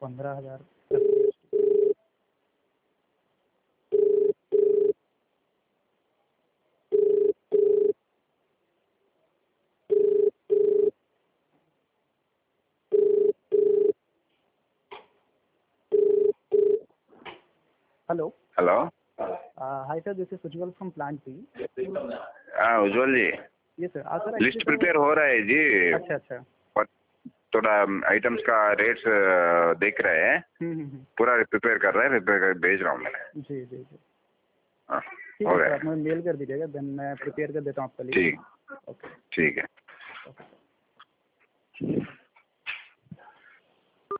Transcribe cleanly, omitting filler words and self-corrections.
15,000। Hello. Hello. Hi sir, this is Ujjwal from plant B. हाँ उज्जवल जी, ये sir sir list prepare हो रहा है जी। अच्छा अच्छा। और थोड़ा आइटम्स का रेट्स देख रहे हैं, पूरा प्रिपेयर कर रहे हैं, प्रिपेयर कर भेज रहा हूँ मैंने। जी जी जी। हाँ ठीक हो है रहा सर, है। आप मुझे मेल कर दीजिएगा, देन मैं प्रिपेयर कर देता हूँ आपका लिस्ट। ठीक, ओके। ठीक है। ओके।